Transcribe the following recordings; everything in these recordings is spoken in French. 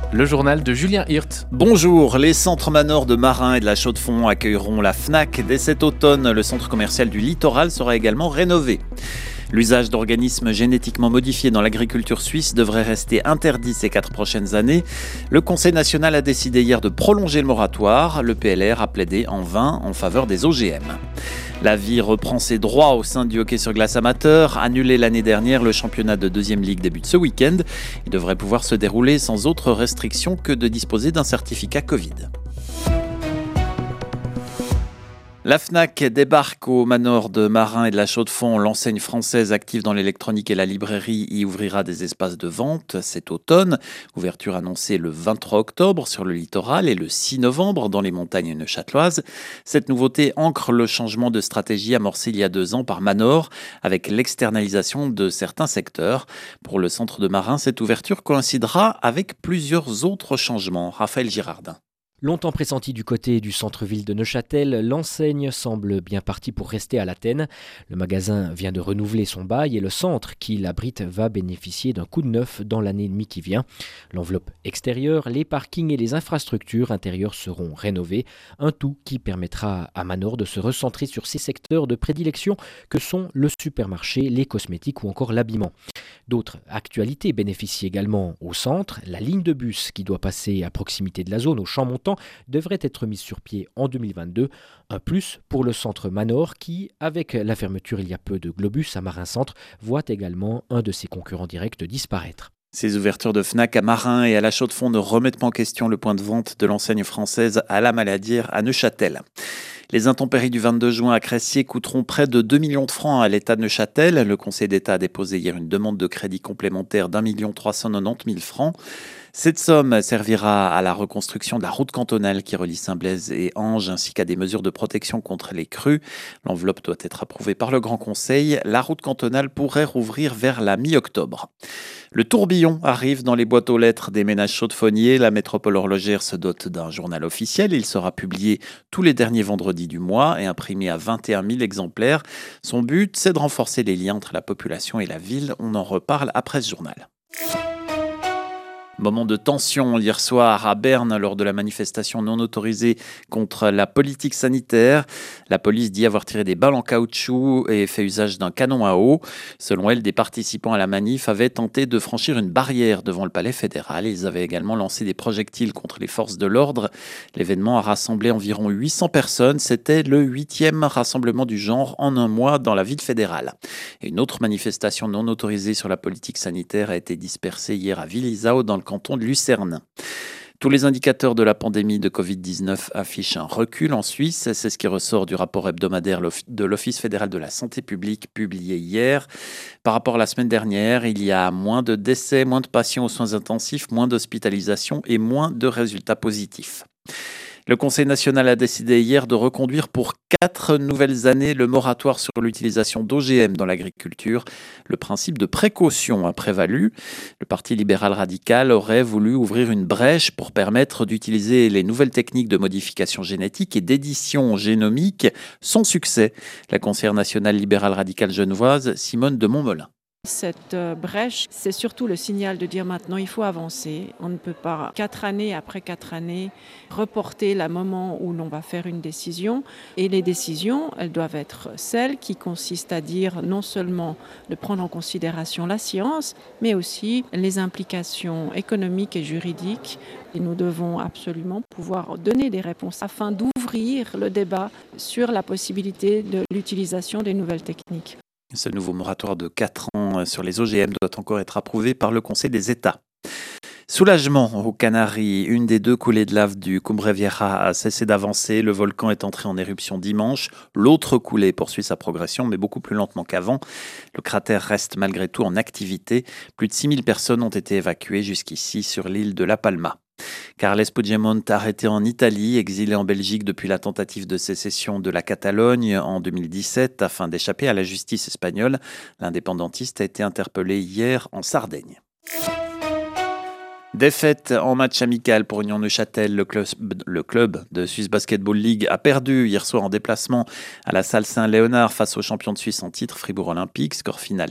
Le journal de Julien Hirt. Bonjour, les centres Manor de Marin et de la Chaux-de-Fonds accueilleront la Fnac. Dès cet automne, le centre commercial du Littoral sera également rénové. L'usage d'organismes génétiquement modifiés dans l'agriculture suisse devrait rester interdit ces 4 prochaines années. Le Conseil national a décidé hier de prolonger le moratoire. Le PLR a plaidé en vain en faveur des OGM. La vie reprend ses droits au sein du hockey sur glace amateur. Annulé l'année dernière, le championnat de 2e ligue débute ce week-end. Il devrait pouvoir se dérouler sans autre restriction que de disposer d'un certificat Covid. La Fnac débarque au Manor de Marin et de la Chaux-de-Fonds. L'enseigne française active dans l'électronique et la librairie y ouvrira des espaces de vente cet automne. Ouverture annoncée le 23 octobre sur le littoral et le 6 novembre dans les montagnes neuchâteloises. Cette nouveauté ancre le changement de stratégie amorcé il y a 2 ans par Manor avec l'externalisation de certains secteurs. Pour le centre de Marin, cette ouverture coïncidera avec plusieurs autres changements. Raphaël Girardin. Longtemps pressenti du côté du centre-ville de Neuchâtel, l'enseigne semble bien partie pour rester à l'Athènes. Le magasin vient de renouveler son bail et le centre qui l'abrite va bénéficier d'un coup de neuf dans l'année et demie qui vient. L'enveloppe extérieure, les parkings et les infrastructures intérieures seront rénovées. Un tout qui permettra à Manor de se recentrer sur ses secteurs de prédilection que sont le supermarché, les cosmétiques ou encore l'habillement. D'autres actualités bénéficient également au centre. La ligne de bus qui doit passer à proximité de la zone au Champ-Montant devrait être mise sur pied en 2022. Un plus pour le centre Manor qui, avec la fermeture il y a peu de Globus à Marin Centre, voit également un de ses concurrents directs disparaître. Ces ouvertures de Fnac à Marin et à la Chaux-de-Fonds ne remettent pas en question le point de vente de l'enseigne française à la Maladière à Neuchâtel. Les intempéries du 22 juin à Cressier coûteront près de 2 millions de francs à l'État de Neuchâtel. Le Conseil d'État a déposé hier une demande de crédit complémentaire d'1 390 000 francs. Cette somme servira à la reconstruction de la route cantonale qui relie Saint-Blaise et Ange, ainsi qu'à des mesures de protection contre les crues. L'enveloppe doit être approuvée par le Grand Conseil. La route cantonale pourrait rouvrir vers la mi-octobre. Le tourbillon arrive dans les boîtes aux lettres des ménages chaudefonniers. La métropole horlogère se dote d'un journal officiel. Il sera publié tous les derniers vendredis du mois et imprimé à 21 000 exemplaires. Son but, c'est de renforcer les liens entre la population et la ville. On en reparle après ce journal. Moment de tension hier soir à Berne lors de la manifestation non autorisée contre la politique sanitaire. La police dit avoir tiré des balles en caoutchouc et fait usage d'un canon à eau. Selon elle, des participants à la manif avaient tenté de franchir une barrière devant le palais fédéral. Ils avaient également lancé des projectiles contre les forces de l'ordre. L'événement a rassemblé environ 800 personnes. C'était le 8e rassemblement du genre en un mois dans la ville fédérale. Et une autre manifestation non autorisée sur la politique sanitaire a été dispersée hier à Willisau dans le canton de Lucerne. Tous les indicateurs de la pandémie de Covid-19 affichent un recul en Suisse. C'est ce qui ressort du rapport hebdomadaire de l'Office fédéral de la santé publique publié hier. Par rapport à la semaine dernière, il y a moins de décès, moins de patients aux soins intensifs, moins d'hospitalisations et moins de résultats positifs. Le Conseil national a décidé hier de reconduire pour 4 nouvelles années le moratoire sur l'utilisation d'OGM dans l'agriculture. Le principe de précaution a prévalu. Le Parti libéral radical aurait voulu ouvrir une brèche pour permettre d'utiliser les nouvelles techniques de modification génétique et d'édition génomique sans succès. La conseillère nationale libérale radicale genevoise, Simone de Montmelin. Cette brèche, c'est surtout le signal de dire maintenant il faut avancer. On ne peut pas 4 années après 4 années reporter le moment où l'on va faire une décision. Et les décisions, elles doivent être celles qui consistent à dire non seulement de prendre en considération la science, mais aussi les implications économiques et juridiques. Et nous devons absolument pouvoir donner des réponses afin d'ouvrir le débat sur la possibilité de l'utilisation des nouvelles techniques. Ce nouveau moratoire de 4 ans sur les OGM doit encore être approuvé par le Conseil des États. Soulagement aux Canaries. Une des 2 coulées de lave du Cumbre Vieja a cessé d'avancer. Le volcan est entré en éruption dimanche. L'autre coulée poursuit sa progression, mais beaucoup plus lentement qu'avant. Le cratère reste malgré tout en activité. Plus de 6000 personnes ont été évacuées jusqu'ici sur l'île de La Palma. Carles Puigdemont, arrêté en Italie, exilé en Belgique depuis la tentative de sécession de la Catalogne en 2017 afin d'échapper à la justice espagnole. L'indépendantiste a été interpellé hier en Sardaigne. Défaite en match amical pour Union Neuchâtel. Le club de Swiss Basketball League a perdu hier soir en déplacement à la salle Saint-Léonard face aux champions de Suisse en titre Fribourg Olympique. Score final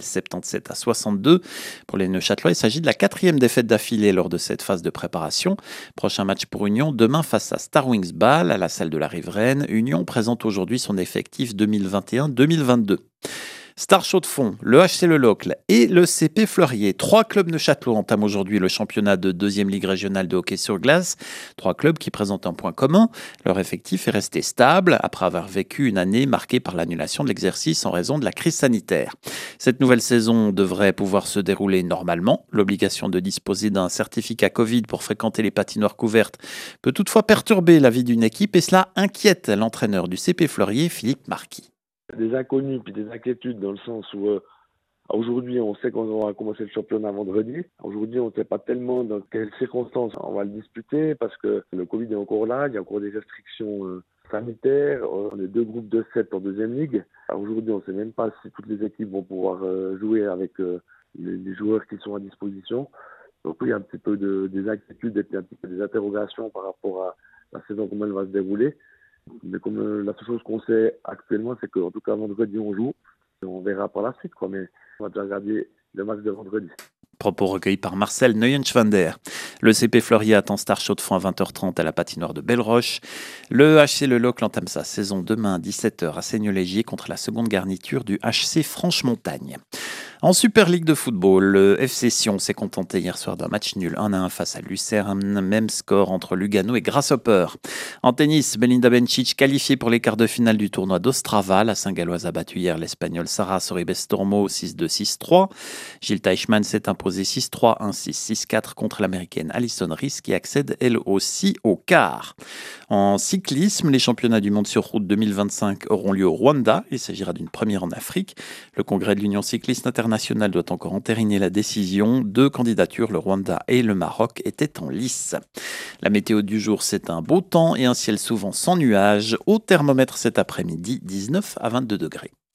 77-62. Pour les Neuchâtelois, il s'agit de la 4e défaite d'affilée lors de cette phase de préparation. Prochain match pour Union demain face à Star Wings Bâle à la salle de la Riveraine. Union présente aujourd'hui son effectif 2021-2022. Star Chaux-de-Fonds, le HC Le Locle et le CP Fleurier. 3 clubs neuchâtelois entament aujourd'hui le championnat de 2e Ligue régionale de hockey sur glace. 3 clubs qui présentent un point commun. Leur effectif est resté stable après avoir vécu une année marquée par l'annulation de l'exercice en raison de la crise sanitaire. Cette nouvelle saison devrait pouvoir se dérouler normalement. L'obligation de disposer d'un certificat Covid pour fréquenter les patinoires couvertes peut toutefois perturber la vie d'une équipe et cela inquiète l'entraîneur du CP Fleurier, Philippe Marquis. Des inconnus puis des inquiétudes dans le sens où aujourd'hui on sait qu'on va commencer le championnat vendredi. Aujourd'hui on ne sait pas tellement dans quelles circonstances on va le disputer parce que le Covid est encore là, il y a encore des restrictions sanitaires. On est 2 groupes de 7 en 2e ligue. Aujourd'hui on ne sait même pas si toutes les équipes vont pouvoir jouer avec les joueurs qui sont à disposition. Donc il y a un petit peu des inquiétudes et puis un petit peu des interrogations par rapport à la saison, comment elle va se dérouler. Mais comme la seule chose qu'on sait actuellement, c'est qu'en tout cas vendredi on joue. On verra par la suite, mais on va déjà regarder le match de vendredi. Propos recueillis par Marcel Neuenschwander. Le CP Fleurier attend Star Chaux-de-Fonds à 20h30 à la patinoire de Belleroche. Le HC Le Locle entame sa saison demain à 17h à Seigneux-Légier contre la seconde garniture du HC Franche-Montagne. En Super League de football, le FC Sion s'est contenté hier soir d'un match nul 1-1 face à Lucerne, même score entre Lugano et Grasshopper. En tennis, Belinda Bencic qualifiée pour les quarts de finale du tournoi d'Ostrava. La Saint-Galloise a battu hier l'Espagnole Sara Sorribes-Tormo 6-2, 6-3. Gilles Teichmann s'est imposé 6-3, 1-6, 6-4 contre l'Américaine Alison Riss qui accède elle aussi au quart. En cyclisme, les championnats du monde sur route 2025 auront lieu au Rwanda. Il s'agira d'une première en Afrique. Le congrès de l'Union cycliste internationale doit encore entériner la décision. 2 candidatures, le Rwanda et le Maroc, étaient en lice. La météo du jour, c'est un beau temps et un ciel souvent sans nuages. Au thermomètre cet après-midi, 19 à 22 degrés.